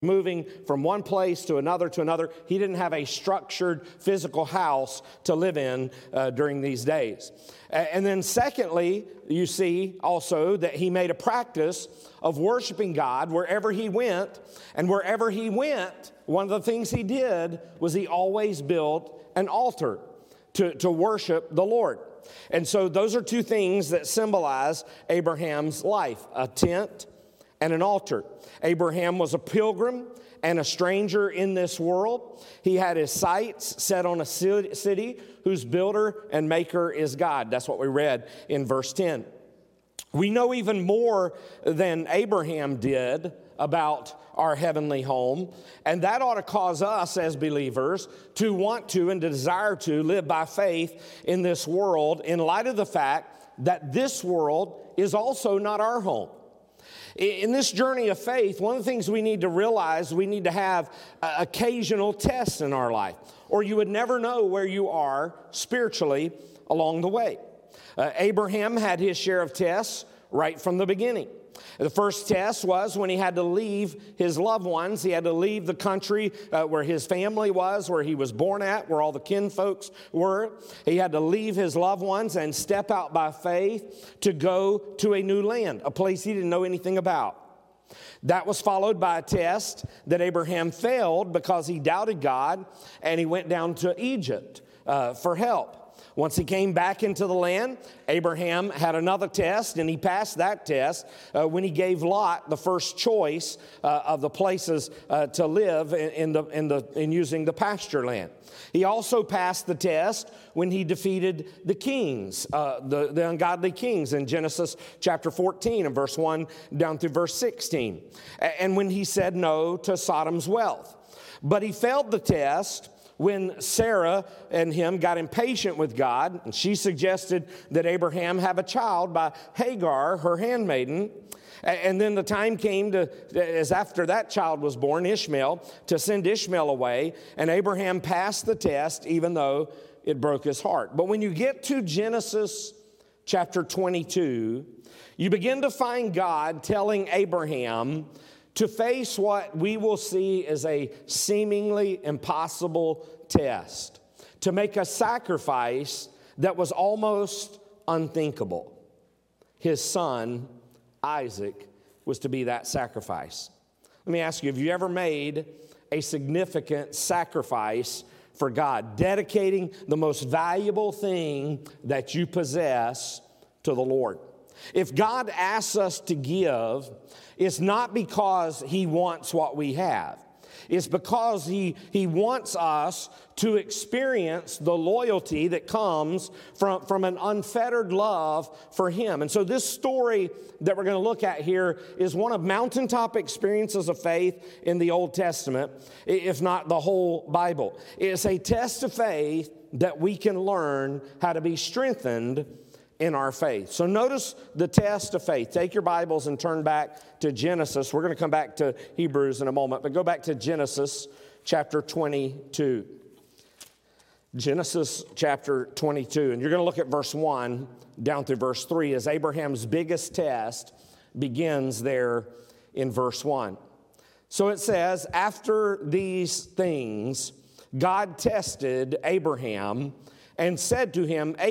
moving from one place to another to another. He didn't have a structured physical house to live in during these days. And then secondly, you see also that he made a practice of worshiping God wherever he went. And wherever he went, one of the things he did was he always built an altar to worship the Lord. And so those are two things that symbolize Abraham's life: a tent and an altar. Abraham was a pilgrim and a stranger in this world. He had his sights set on a city whose builder and maker is God. That's what we read in verse 10. We know even more than Abraham did about our heavenly home, and that ought to cause us as believers to want to and to desire to live by faith in this world, in light of the fact that this world is also not our home. In this journey of faith, one of the things we need to realize, we need to have occasional tests in our life, or you would never know where you are spiritually along the way. Abraham had his share of tests right from the beginning. The first test was when he had to leave his loved ones. He had to leave the country where his family was, where he was born at, where all the kin folks were. He had to leave his loved ones and step out by faith to go to a new land, a place he didn't know anything about. That was followed by a test that Abraham failed because he doubted God, and he went down to Egypt for help. Once he came back into the land, Abraham had another test, and he passed that test when he gave Lot the first choice of the places to live in using the pasture land. He also passed the test when he defeated the kings, the ungodly kings in Genesis chapter 14 and verse 1 down through verse 16, and when he said no to Sodom's wealth. But he failed the test when Sarah and him got impatient with God, and she suggested that Abraham have a child by Hagar, her handmaiden. And then the time came as after that child was born, Ishmael, to send Ishmael away, and Abraham passed the test even though it broke his heart. But when you get to Genesis chapter 22, you begin to find God telling Abraham to face what we will see as a seemingly impossible test, to make a sacrifice that was almost unthinkable. His son, Isaac, was to be that sacrifice. Let me ask you, have you ever made a significant sacrifice for God, dedicating the most valuable thing that you possess to the Lord? If God asks us to give, it's not because He wants what we have. It's because He wants us to experience the loyalty that comes from an unfettered love for Him. And so this story that we're going to look at here is one of mountaintop experiences of faith in the Old Testament, if not the whole Bible. It's a test of faith that we can learn how to be strengthened in our faith. So notice the test of faith. Take your Bibles and turn back to Genesis. We're going to come back to Hebrews in a moment, but go back to Genesis chapter 22. Genesis chapter 22. And you're going to look at verse 1 down through verse 3 as Abraham's biggest test begins there in verse 1. So it says, after these things, God tested Abraham and said to him,